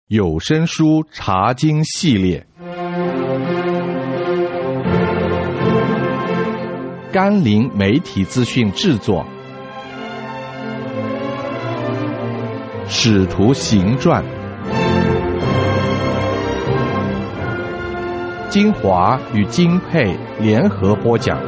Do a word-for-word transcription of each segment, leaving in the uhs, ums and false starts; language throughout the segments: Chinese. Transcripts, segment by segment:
有声书查经系列，甘霖媒体资讯制作，使徒行传，精华与金佩联合播讲。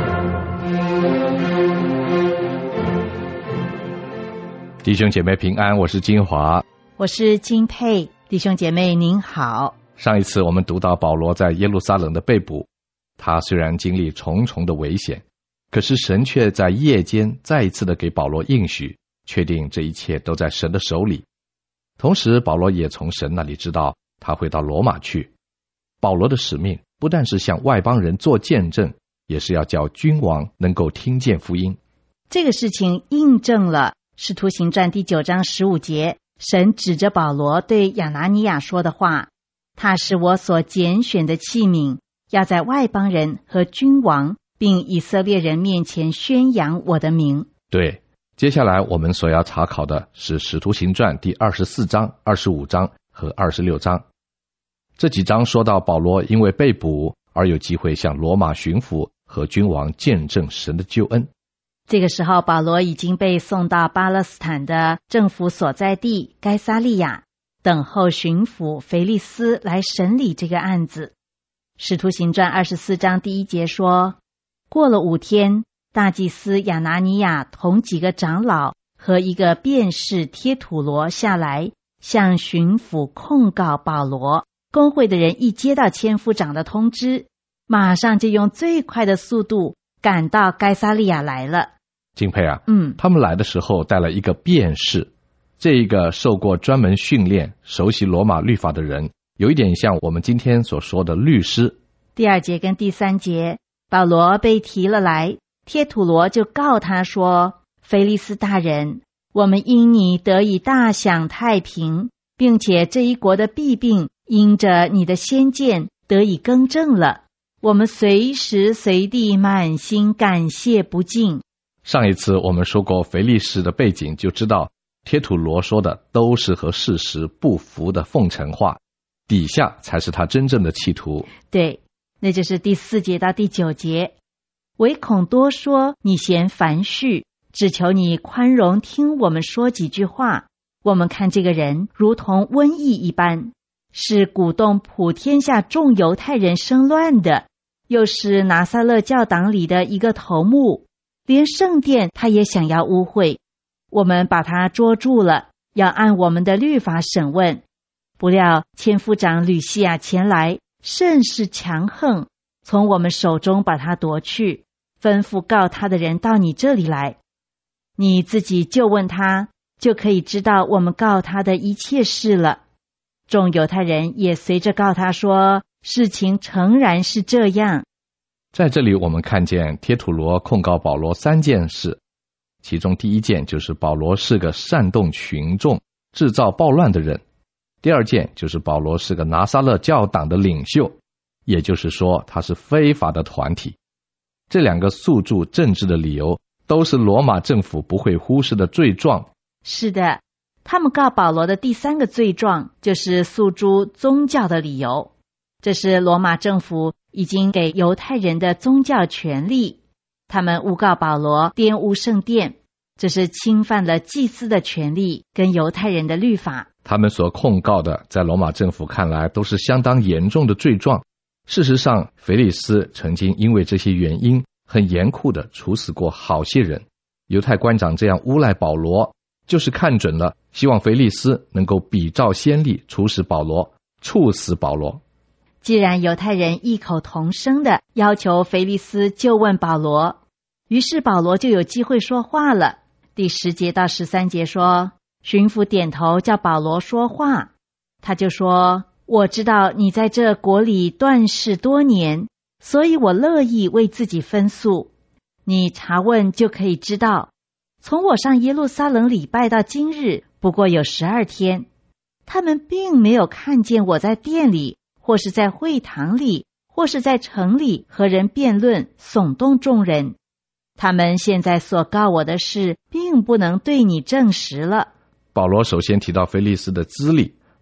弟兄姐妹平安，我是金华， 我是金佩。弟兄姐妹您好。 上一次我们读到保罗在耶路撒冷的被捕，他虽然经历重重的危险，可是神却在夜间再一次的给保罗应许，确定这一切都在神的手里。同时保罗也从神那里知道他会到罗马去。保罗的使命不但是向外邦人做见证，也是要叫君王能够听见福音。 这个事情印证了使徒行传第九章十五节，神指着保罗对亚拿尼亚说的话，他是我所拣选的器皿，要在外邦人和君王并以色列人面前宣扬我的名。 对，接下来我们所要查考的是使徒行传第二十四章、二十五章和二十六章。这几章说到保罗因为被捕而有机会向罗马巡抚和君王见证神的救恩。 这个时候保罗已经被送到巴勒斯坦的政府所在地该撒利亚，等候巡抚腓利斯来审理这个案子。使徒行传二十四章第一节说，过了五天，大祭司亚拿尼亚同几个长老和一个辩士贴土罗下来，向巡抚控告保罗。公会的人一接到千夫长的通知，马上就用最快的速度赶到该撒利亚来了。 金佩啊， 嗯， 他们来的时候带了一个辩士，这一个受过专门训练、熟悉罗马律法的人，有一点像我们今天所说的律师。 第二节跟第三节，保罗被提了来，贴土罗就告他说，腓利斯大人，我们因你得以大享太平，并且这一国的弊病因着你的先见得以更正了，我们随时随地满心感谢不尽。 上一次我们说过腓利斯的背景，就知道贴土罗说的都是和事实不符的奉承话，底下才是他真正的企图。 对，那就是第四节到第九节。唯恐多说你嫌繁絮，只求你宽容听我们说几句话。我们看这个人如同瘟疫一般，是鼓动普天下众犹太人生乱的，又是拿撒勒教党里的一个头目，连圣殿他也想要污秽。我们把他捉住了，要按我们的律法审问。不料千夫长吕西亚前来，甚是强横，从我们手中把他夺去，吩咐告他的人到你这里来。你自己就问他，就可以知道我们告他的一切事了。众犹太人也随着告他说，事情诚然是这样。 在这里我们看见贴土罗控告保罗三件事，其中第一件就是保罗是个煽动群众、制造暴乱的人。第二件就是保罗是个拿撒勒教党的领袖，也就是说他是非法的团体。这两个诉诸政治的理由都是罗马政府不会忽视的罪状。 是的，他们告保罗的第三个罪状就是诉诸宗教的理由，这是罗马政府已经给犹太人的宗教权利。他们诬告保罗玷污圣殿，这是侵犯了祭司的权利跟犹太人的律法。 他们所控告的在罗马政府看来都是相当严重的罪状。事实上腓利斯曾经因为这些原因很严酷地处死过好些人。犹太官长这样诬赖保罗，就是看准了，希望腓利斯能够比照先例处死保罗，处死保罗。 既然犹太人异口同声的要求腓利斯就问保罗，于是保罗就有机会说话了。第十节到十三节说，巡抚点头叫保罗说话，他就说，我知道你在这国里断事多年，所以我乐意为自己分诉。你查问就可以知道，从我上耶路撒冷礼拜到今日不过有十二天，他们并没有看见我在殿里或是在会堂里或是在城里和人辩论耸动众人。他们现在所告我的事并不能对你证实了。 保罗首先提到腓利斯的资历，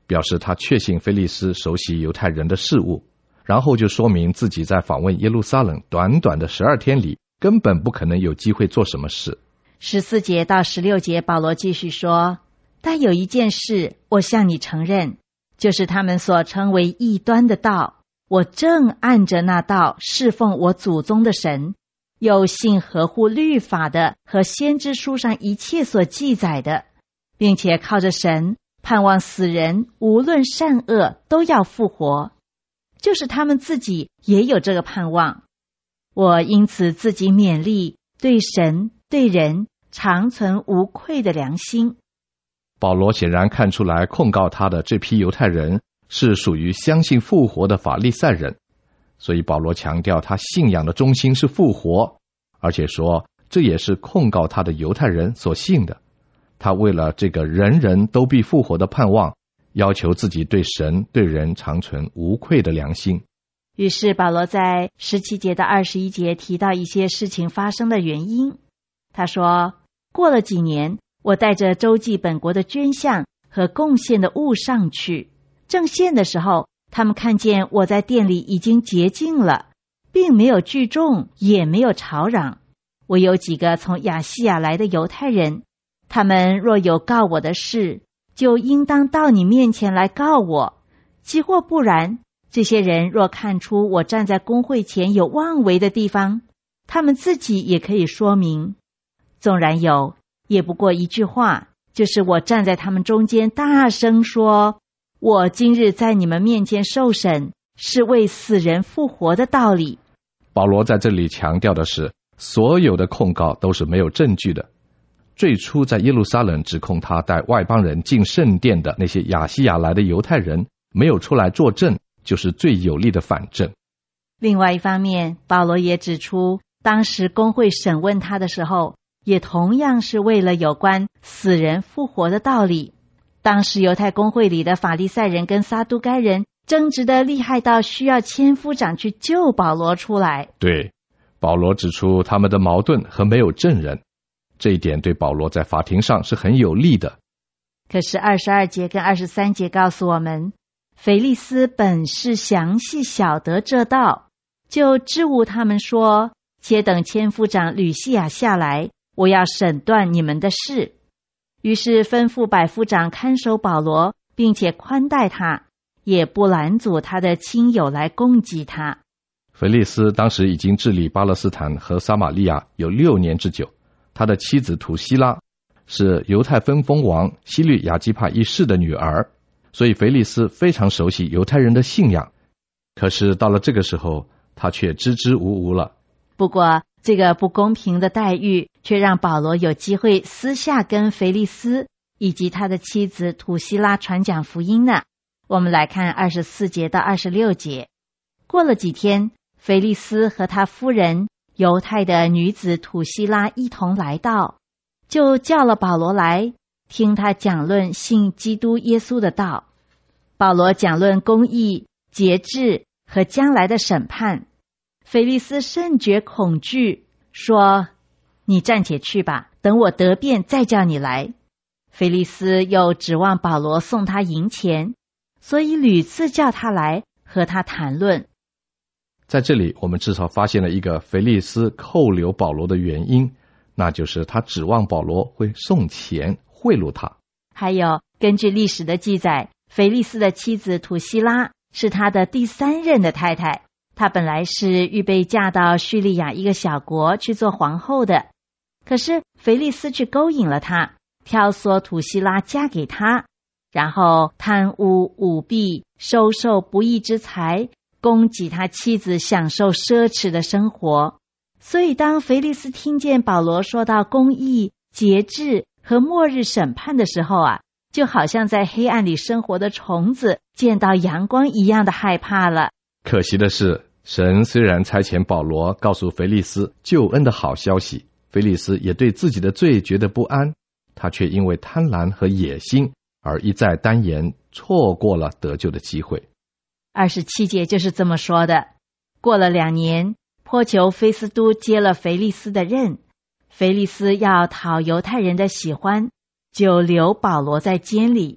表示他确信腓利斯熟悉犹太人的事务，然后就说明自己在访问耶路撒冷短短的十二天里根本不可能有机会做什么事。 十四节到十六节，保罗继续说，但有一件事我向你承认，就是他们所称为异端的道，我正按着那道侍奉我祖宗的神，又信合乎律法的和先知书上一切所记载的，并且靠着神盼望死人无论善恶都要复活，就是他们自己也有这个盼望。我因此自己勉励，对神对人常存无愧的良心。 保罗显然看出来控告他的这批犹太人是属于相信复活的法利赛人，所以保罗强调他信仰的中心是复活，而且说这也是控告他的犹太人所信的。他为了这个人人都必复活的盼望，要求自己对神对人常存无愧的良心。 于是保罗在十七节到二十一节提到一些事情发生的原因。他说，过了几年，我带着周济本国的捐项和贡献的物上去，正献的时候，他们看见我在店里已经洁净了，并没有聚众，也没有吵嚷。我有几个从亚细亚来的犹太人，他们若有告我的事，就应当到你面前来告我，即或不然，这些人若看出我站在公会前有妄为的地方，他们自己也可以说明。纵然有，也不过一句话，就是我站在他们中间大声说，我今日在你们面前受审，是为死人复活的道理。 保罗在这里强调的是，所有的控告都是没有证据的。最初在耶路撒冷指控他带外邦人进圣殿的那些亚细亚来的犹太人没有出来作证，就是最有力的反证。 另外一方面，保罗也指出，当时公会审问他的时候，也同样是为了有关死人复活的道理。当时犹太公会里的法利赛人跟撒都该人争执得厉害到需要千夫长去救保罗出来。 对，保罗指出他们的矛盾和没有证人，这一点对保罗在法庭上是很有利的。 可是二十二节跟二十三节告诉我们，腓利斯本是详细晓得这道，就支吾他们说，且等千夫长吕西亚下来，我要审断你们的事。于是吩咐百夫长看守保罗，并且宽待他，也不拦阻他的亲友来攻击他。 腓利斯当时已经治理巴勒斯坦和撒玛利亚有六年之久，他的妻子土希拉是犹太分封王希律亚基帕一世的女儿，所以腓利斯非常熟悉犹太人的信仰。可是到了这个时候，他却支支吾吾了。 不过这个不公平的待遇却让保罗有机会私下跟腓利斯以及他的妻子土希拉传讲福音呢。我们来看二十四节到二十六节。过了几天，腓利斯和他夫人犹太的女子土希拉一同来到，就叫了保罗来，听他讲论信基督耶稣的道。保罗讲论公义、节制和将来的审判。腓利斯甚觉恐惧，说，你暂且去吧，等我得便再叫你来。腓利斯又指望保罗送他银钱，所以屡次叫他来和他谈论。 在这里我们至少发现了一个腓利斯扣留保罗的原因，那就是他指望保罗会送钱贿赂他。 还有根据历史的记载，腓利斯的妻子土希拉是他的第三任的太太，她本来是预备嫁到叙利亚一个小国去做皇后的，可是腓利斯去勾引了她，挑唆土希拉嫁给他，然后贪污舞弊，收受不义之财，供给他妻子享受奢侈的生活。所以当腓利斯听见保罗说到公义、节制和末日审判的时候啊，就好像在黑暗里生活的虫子见到阳光一样的害怕了。 可惜的是，神虽然差遣保罗告诉腓利斯救恩的好消息，腓利斯也对自己的罪觉得不安，他却因为贪婪和野心而一再单言，错过了得救的机会。 二十七节就是这么说的。过了两年，波求菲斯都接了腓利斯的任，腓利斯要讨犹太人的喜欢，就留保罗在监里。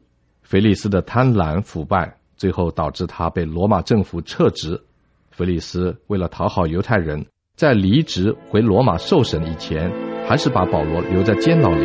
腓力斯的贪婪腐败，最后导致他被罗马政府撤职。腓力斯为了讨好犹太人，在离职回罗马受审以前，还是把保罗留在监牢里。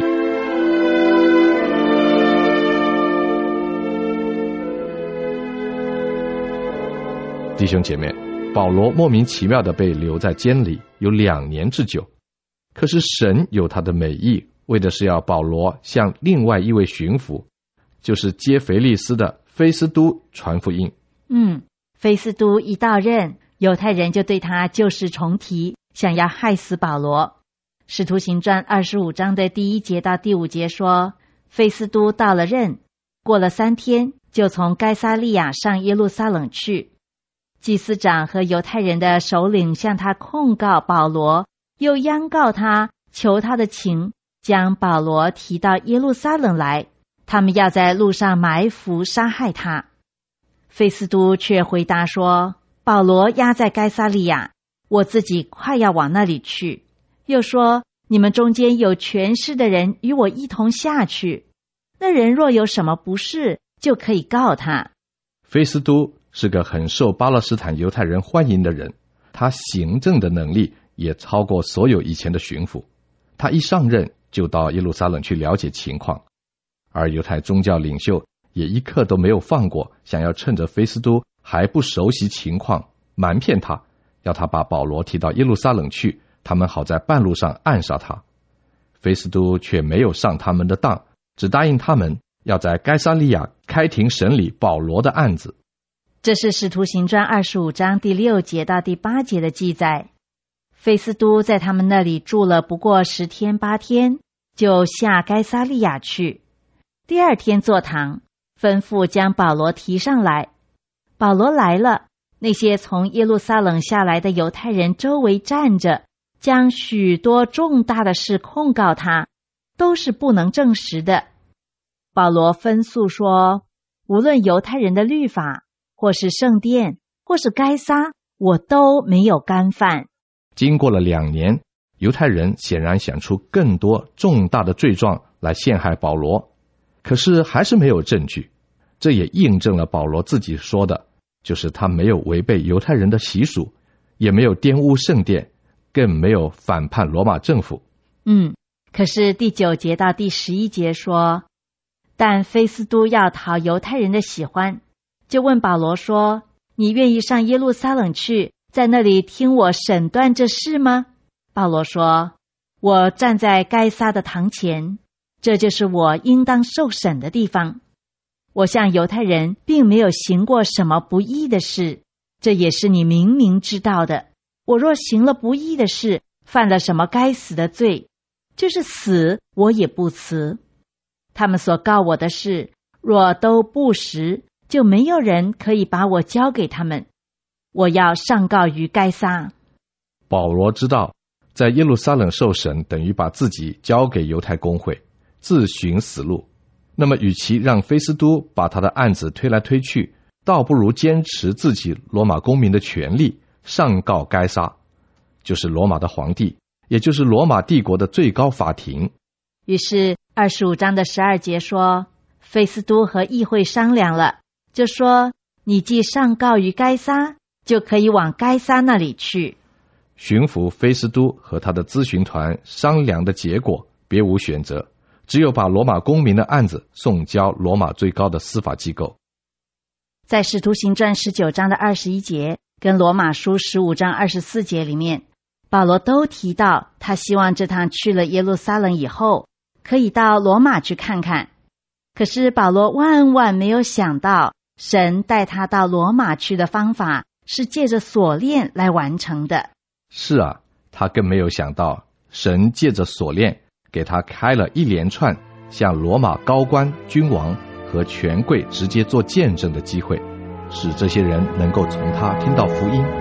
弟兄姐妹，保罗莫名其妙地被留在监里有两年之久，可是神有他的美意，为的是要保罗向另外一位巡抚，就是接腓力斯的菲斯都传福音。 嗯，菲斯都一到任，犹太人就对他旧事重提，想要害死保罗。使徒行传二十五章的第一节到第五节说，菲斯都到了任，过了三天，就从该撒利亚上耶路撒冷去。祭司长和犹太人的首领向他控告保罗，又央告他，求他的情，将保罗提到耶路撒冷来，他们要在路上埋伏杀害他。菲斯都却回答说，保罗押在该撒利亚，我自己快要往那里去。又说，你们中间有权势的人与我一同下去，那人若有什么不是，就可以告他。 菲斯都是个很受巴勒斯坦犹太人欢迎的人，他行政的能力也超过所有以前的巡抚。他一上任就到耶路撒冷去了解情况，而犹太宗教领袖也一刻都没有放过，想要趁着菲斯都还不熟悉情况，瞒骗他，要他把保罗提到耶路撒冷去，他们好在半路上暗杀他。菲斯都却没有上他们的当，只答应他们要在该撒利亚开庭审理保罗的案子。 这是使徒行传二十五章第六节到第八节的记载。菲斯都在他们那里住了不过十天八天，就下该撒利亚去。第二天坐堂，吩咐将保罗提上来。保罗来了，那些从耶路撒冷下来的犹太人周围站着，将许多重大的事控告他，都是不能证实的。保罗分诉说，无论犹太人的律法，或是圣殿，或是该撒，我都没有干犯。 经过了两年，犹太人显然想出更多重大的罪状来陷害保罗，可是还是没有证据。这也印证了保罗自己说的，就是他没有违背犹太人的习俗，也没有玷污圣殿，更没有反叛罗马政府。 嗯，可是第九节到第十一节说，但菲斯都要讨犹太人的喜欢，就问保罗说，你愿意上耶路撒冷去，在那里听我审断这事吗？保罗说，我站在该撒的堂前，这就是我应当受审的地方。我向犹太人并没有行过什么不义的事，这也是你明明知道的。我若行了不义的事，犯了什么该死的罪，就是死我也不辞。他们所告我的事，若都不实，就没有人可以把我交给他们。我要上告于该撒。 保罗知道，在耶路撒冷受审等于把自己交给犹太公会，自寻死路。那么与其让菲斯都把他的案子推来推去，倒不如坚持自己罗马公民的权利，上告该撒，就是罗马的皇帝，也就是罗马帝国的最高法庭。 于是二十五章的十二节说，菲斯都和议会商量了，就说，你既上告于该撒，就可以往该撒那里去。 巡抚菲斯都和他的咨询团商量的结果，别无选择，只有把罗马公民的案子送交罗马最高的司法机构。 在使徒行传十九章的二十一节跟罗马书十五章二十四节里面，保罗都提到他希望这趟去了耶路撒冷以后，可以到罗马去看看。可是保罗万万没有想到，神带他到罗马去的方法是借着锁链来完成的。 是啊，他更没有想到，神借着锁链给他开了一连串向罗马高官、君王和权贵直接做见证的机会，使这些人能够从他听到福音。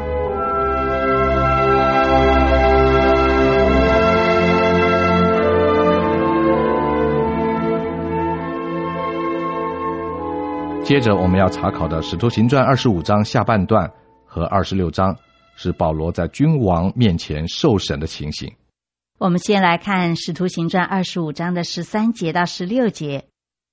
接着我们要查考的《使徒行传》二十五章下半段和二十六章，是保罗在君王面前受审的情形。 我们先来看《使徒行传》二十五章的十三节到十六节。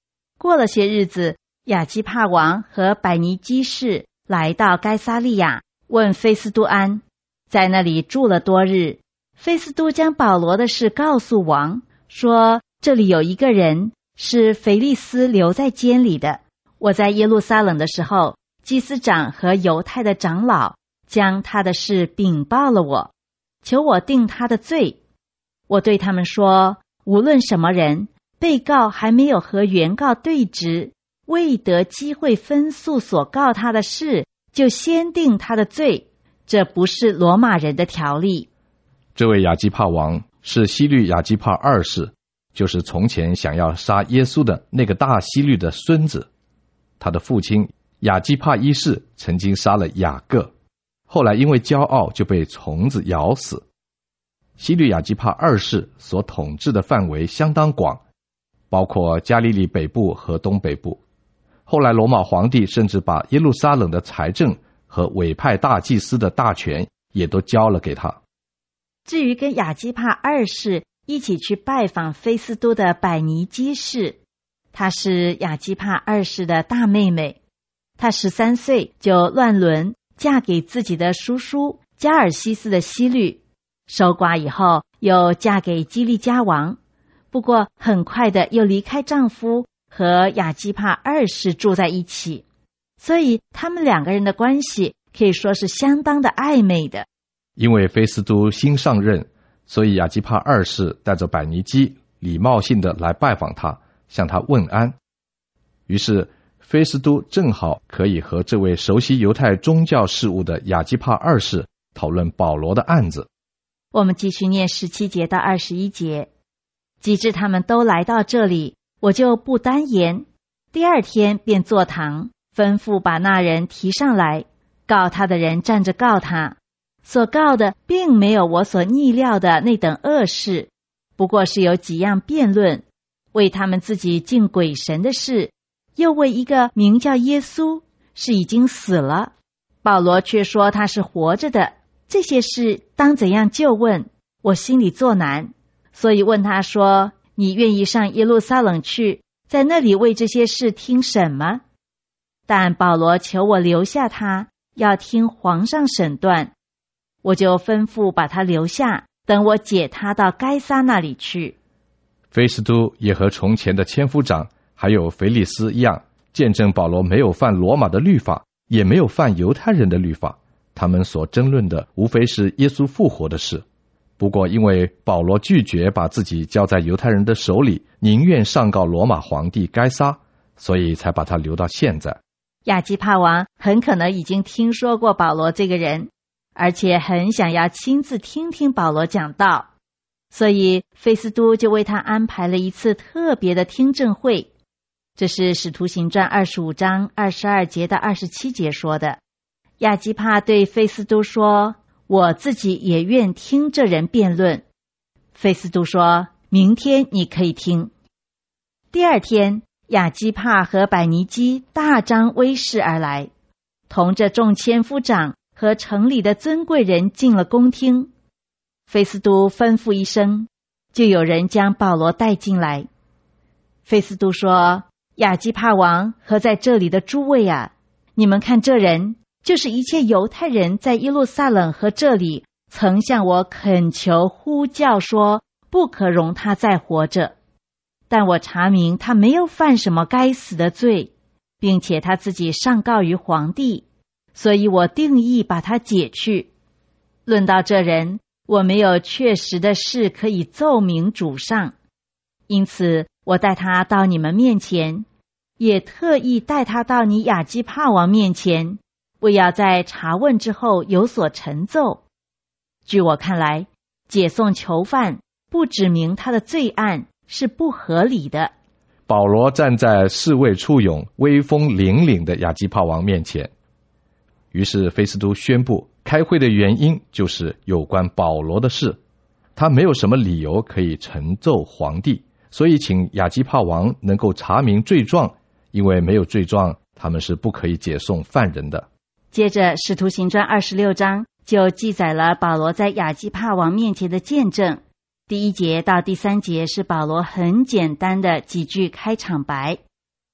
过了些日子，亚基帕王和百尼基士来到该撒利亚，问菲斯都安，在那里住了多日。菲斯都将保罗的事告诉王，说这里有一个人是腓利斯留在监里的，我在耶路撒冷的时候，祭司长和犹太的长老将他的事禀报了我，求我定他的罪。我对他们说，无论什么人，被告还没有和原告对质，未得机会分诉所告他的事，就先定他的罪，这不是罗马人的条例。 这位亚基帕王是希律亚基帕二世，就是从前想要杀耶稣的那个大希律的孙子。他的父亲亚基帕一世曾经杀了雅各，后来因为骄傲就被虫子咬死。希律亚基帕二世所统治的范围相当广，包括加利利北部和东北部。后来罗马皇帝甚至把耶路撒冷的财政和委派大祭司的大权也都交了给他。 至于跟亚基帕二世一起去拜访菲斯都的百尼基士，她是亚基帕二世的大妹妹，她十三岁就乱伦，嫁给自己的叔叔加尔西斯的希律，守寡以后又嫁给基利加王，不过很快的又离开丈夫，和亚基帕二世住在一起，所以他们两个人的关系可以说是相当的暧昧的。 因为菲斯都新上任，所以亚基帕二世带着百尼基礼貌性的来拜访他，向他问安。于是菲斯都正好可以和这位熟悉犹太宗教事务的亚基帕二世讨论保罗的案子。 我们继续念十七节到二十一节。及至他们都来到这里，我就不单言，第二天便坐堂，吩咐把那人提上来，告他的人站着告他。所告的并没有我所逆料的那等恶事，不过是有几样辩论，为他们自己敬鬼神的事，又为一个名叫耶稣是已经死了，保罗却说他是活着的，这些事当怎样就问，我心里作难，所以问他说，你愿意上耶路撒冷去，在那里为这些事听审吗？但保罗求我留下他，要听皇上审断，我就吩咐把他留下，等我解他到该撒那里去。 菲斯都也和从前的千夫长还有腓利斯一样，见证保罗没有犯罗马的律法，也没有犯犹太人的律法，他们所争论的无非是耶稣复活的事。不过因为保罗拒绝把自己交在犹太人的手里，宁愿上告罗马皇帝该撒，所以才把他留到现在。 亚基帕王很可能已经听说过保罗这个人，而且很想要亲自听听保罗讲道，所以菲斯都就为他安排了一次特别的听证会。这是使徒行传二十五章二十二节到二十七节说的。亚基帕对菲斯都说，我自己也愿听这人辩论。菲斯都说，明天你可以听。第二天，亚基帕和百尼基大张威势而来，同着众千夫长和城里的尊贵人进了宫厅。菲斯都吩咐一声，就有人将保罗带进来。菲斯都说，亚基帕王和在这里的诸位啊，你们看这人就是一切犹太人在耶路撒冷和这里曾向我恳求呼叫说，不可容他再活着。但我查明他没有犯什么该死的罪，并且他自己上告于皇帝，所以我定义把他解去。论到这人，我没有确实的事可以奏明主上，因此我带他到你们面前，也特意带他到你亚基帕王面前，为要在查问之后有所陈奏。据我看来，解送囚犯不指明他的罪案是不合理的。 保罗站在侍卫出勇、威风凛凛的亚基帕王面前，于是菲斯都宣布，开会的原因就是有关保罗的事，他没有什么理由可以陈奏皇帝，所以请亚基帕王能够查明罪状，因为没有罪状，他们是不可以解送犯人的。 接着使徒行传二十六章就记载了保罗在亚基帕王面前的见证。第一节到第三节是保罗很简单的几句开场白。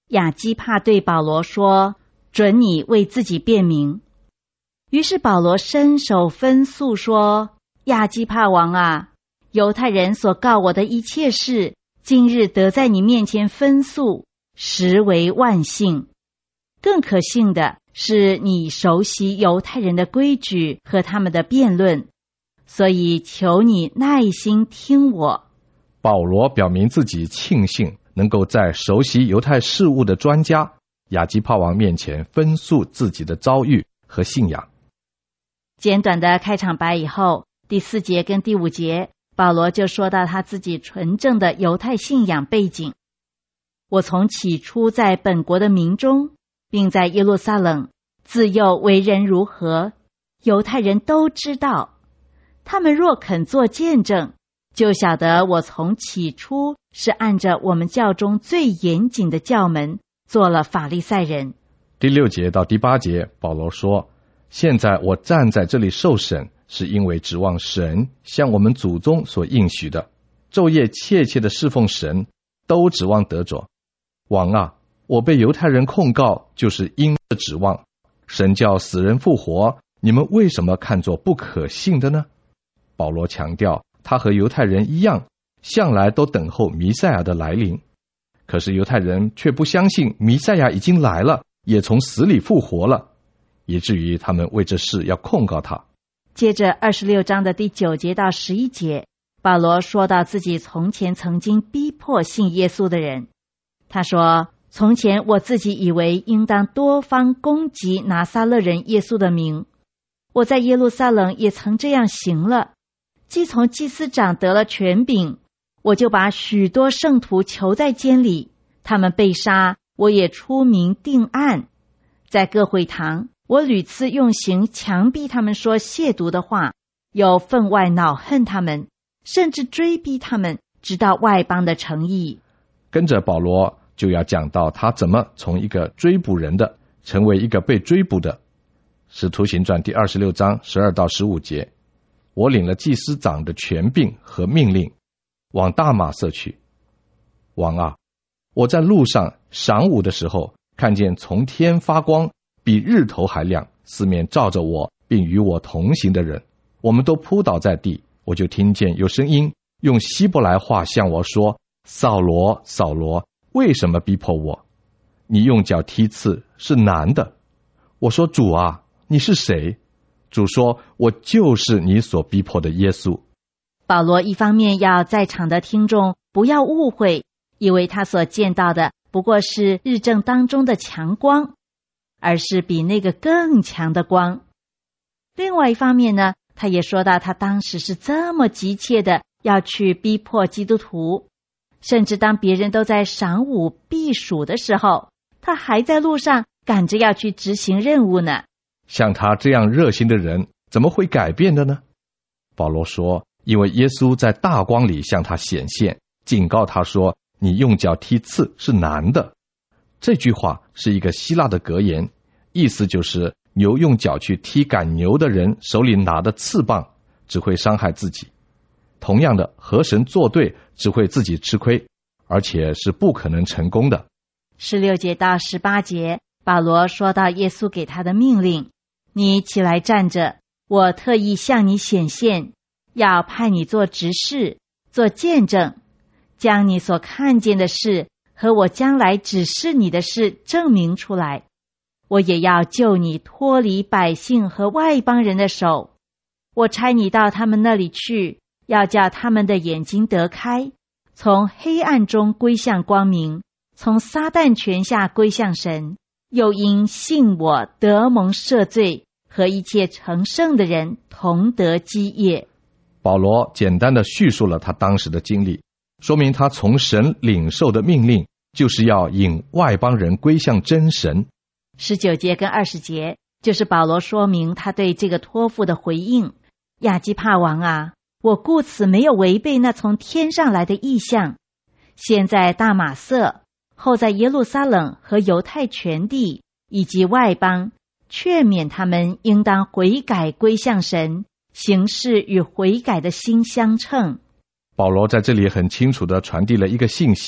亚基帕对保罗说：准你为自己辩明。于是保罗伸手分诉说：亚基帕王啊，犹太人所告我的一切事，今日得在你面前分诉，实为万幸。更可信的是，你熟悉犹太人的规矩和他们的辩论，所以求你耐心听我。 保罗表明自己庆幸能够在熟悉犹太事务的专家亚基帕王面前分诉自己的遭遇和信仰。 简短的开场白以后，第四节跟第五节，保罗就说到他自己纯正的犹太信仰背景。我从起初在本国的民中，并在耶路撒冷自幼为人如何，犹太人都知道。他们若肯做见证，就晓得我从起初是按着我们教中最严谨的教门做了法利赛人。 第六节到第八节，保罗说：现在我站在这里受审，是因为指望神向我们祖宗所应许的，昼夜切切的侍奉神，都指望得着。王啊，我被犹太人控告，就是因着指望神叫死人复活，你们为什么看作不可信的呢？保罗强调，他和犹太人一样，向来都等候弥赛亚的来临。可是犹太人却不相信弥赛亚已经来了，也从死里复活了，以至于他们为这事要控告他。 接着二十六章的第九节到十一节，保罗说到自己从前曾经逼迫信耶稣的人。他说：从前我自己以为应当多方攻击拿撒勒人耶稣的名，我在耶路撒冷也曾这样行了。既从祭司长得了权柄，我就把许多圣徒囚在监里，他们被杀，我也出名定案。在各会堂，我屡次用刑强逼他们说亵渎的话，又分外恼恨他们，甚至追逼他们，直到外邦的城邑。 跟着保罗就要讲到他怎么从一个追捕人的成为一个被追捕的。使徒行传第二十六章十二到十五节，我领了祭司长的权柄和命令，往大马色去。王啊，我在路上晌午的时候，看见从天发光，比日头还亮，四面照着我并与我同行的人，我们都扑倒在地。我就听见有声音用希伯来话向我说：扫罗，扫罗，为什么逼迫我？你用脚踢刺是难的。我说：主啊，你是谁？主说：我就是你所逼迫的耶稣。 保罗一方面要在场的听众不要误会，以为他所见到的不过是日正当中的强光，而是比那个更强的光。另外一方面呢，他也说到他当时是这么急切的要去逼迫基督徒，甚至当别人都在晌午避暑的时候，他还在路上赶着要去执行任务呢。 像他这样热心的人，怎么会改变的呢？保罗说，因为耶稣在大光里向他显现，警告他说，你用脚踢刺是难的。这句话是一个希腊的格言，意思就是牛用脚去踢赶牛的人手里拿的刺棒只会伤害自己，同样的，和神作对只会自己吃亏，而且是不可能成功的。 十六节到十八节，保罗说到耶稣给他的命令，你起来站着，我特意向你显现，要派你做执事，做见证，将你所看见的事和我将来指示你的事证明出来。我也要救你脱离百姓和外邦人的手，我差你到他们那里去，要叫他们的眼睛得开，从黑暗中归向光明，从撒旦权下归向神，又因信我得蒙赦罪，和一切成圣的人同得基业。 保罗简单的叙述了他当时的经历，说明他从神领受的命令就是要引外邦人归向真神。 十九节跟二十节就是保罗说明他对这个托付的回应。亚基帕王啊，我故此没有违背那从天上来的意象，现在大马色，后在耶路撒冷和犹太全地以及外邦，劝勉他们应当悔改归向神，行事与悔改的心相称。 保罗在这里很清楚地传递了一个信息，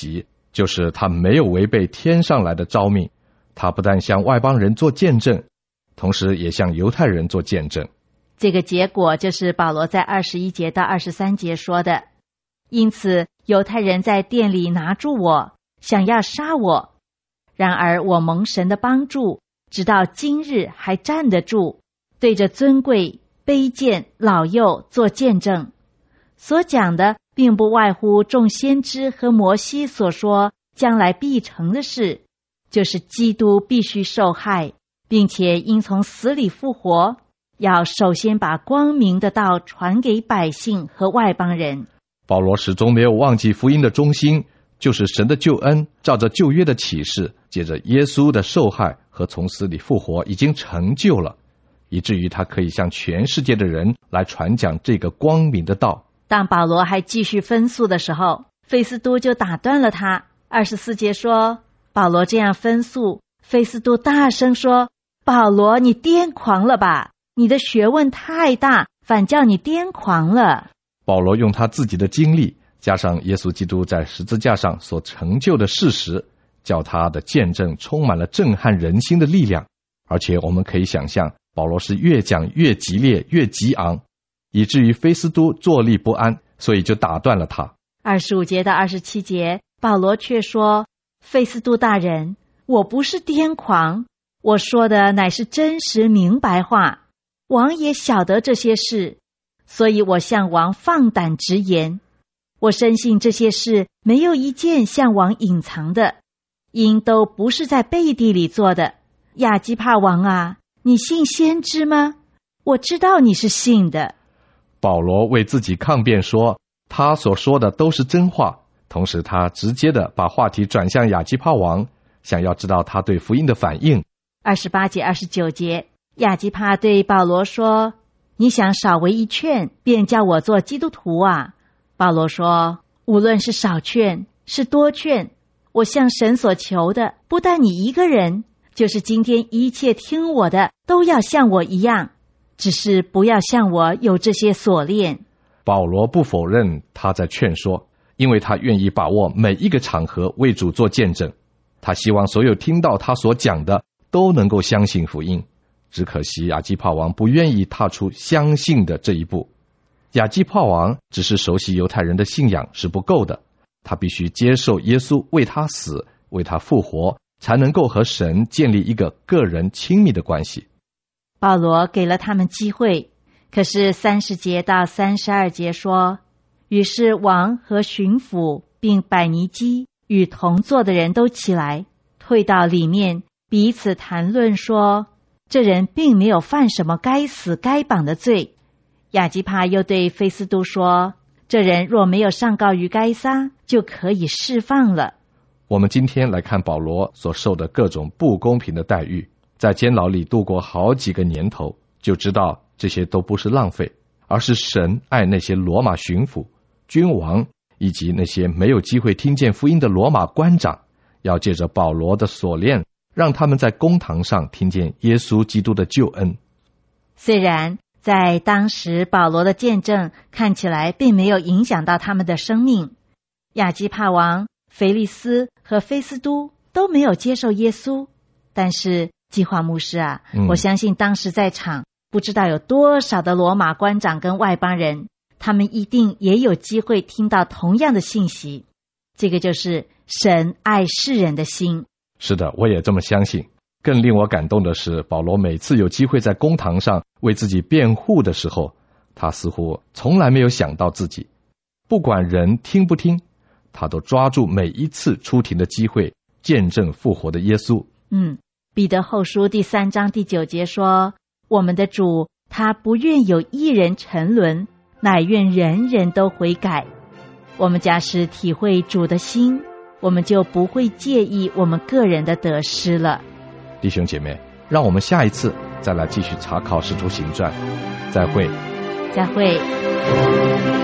就是他没有违背天上来的召命，他不但向外邦人做见证，同时也向犹太人做见证。 这个结果就是保罗在二十一节到二十三节说的。因此犹太人在殿里拿住我，想要杀我，然而我蒙神的帮助，直到今日还站得住，对着尊贵、卑贱、老幼做见证。所讲的并不外乎众先知和摩西所说将来必成的事，就是基督必须受害，并且因从死里复活，要首先把光明的道传给百姓和外邦人。 保罗始终没有忘记福音的中心，就是神的救恩照着旧约的启示，借着耶稣的受害和从死里复活已经成就了，以至于他可以向全世界的人来传讲这个光明的道。 当保罗还继续分诉的时候，菲斯都就打断了他。二十四节说，保罗这样分诉，菲斯都大声说，保罗，你癫狂了吧？你的学问太大，反叫你癫狂了。 保罗用他自己的经历，加上耶稣基督在十字架上所成就的事实，叫他的见证充满了震撼人心的力量。而且我们可以想象，保罗是越讲越激烈，越激昂，以至于菲斯都坐立不安，所以就打断了他。 二十五节到二十七节，保罗却说，菲斯都大人，我不是癫狂，我说的乃是真实明白话，王也晓得这些事，所以我向王放胆直言。我深信这些事没有一件向王隐藏的，因都不是在背地里做的。亚基帕王啊，你信先知吗？我知道你是信的。 保罗为自己抗辩说，他所说的都是真话，同时他直接的把话题转向亚基帕王，想要知道他对福音的反应。 二十八节、二十九节，亚基帕对保罗说，你想少为一劝，便叫我做基督徒啊？保罗说，无论是少劝是多劝，我向神所求的不但你一个人，就是今天一切听我的都要像我一样，只是不要像我有这些锁链。 保罗不否认他在劝说，因为他愿意把握每一个场合为主做见证，他希望所有听到他所讲的都能够相信福音。只可惜亚基帕王不愿意踏出相信的这一步。亚基帕王只是熟悉犹太人的信仰是不够的，他必须接受耶稣为他死，为他复活，才能够和神建立一个个人亲密的关系。 保罗给了他们机会，可是三十节到三十二节说，于是王和巡抚并百尼基与同坐的人都起来，退到里面，彼此谈论说，这人并没有犯什么该死该绑的罪。亚基帕又对菲斯都说，这人若没有上告于该撒，就可以释放了。 我们今天来看保罗所受的各种不公平的待遇，在监牢里度过好几个年头，就知道这些都不是浪费，而是神爱那些罗马巡抚、君王以及那些没有机会听见福音的罗马官长，要借着保罗的锁链，让他们在公堂上听见耶稣基督的救恩。 虽然在当时保罗的见证看起来并没有影响到他们的生命，亚基帕王、腓利斯和菲斯都都没有接受耶稣，但是计划牧师啊、嗯、我相信当时在场不知道有多少的罗马官长跟外邦人，他们一定也有机会听到同样的信息。这个就是神爱世人的心。 是的，我也这么相信。更令我感动的是，保罗每次有机会在公堂上为自己辩护的时候，他似乎从来没有想到自己，不管人听不听，他都抓住每一次出庭的机会，见证复活的耶稣。 嗯，彼得后书第三章第九节说，我们的主他不愿有一人沉沦，乃愿人人都悔改。我们假使体会主的心，我们就不会介意我们个人的得失了。 弟兄姐妹，让我们下一次再来继续查考使徒行传。再会。 再会。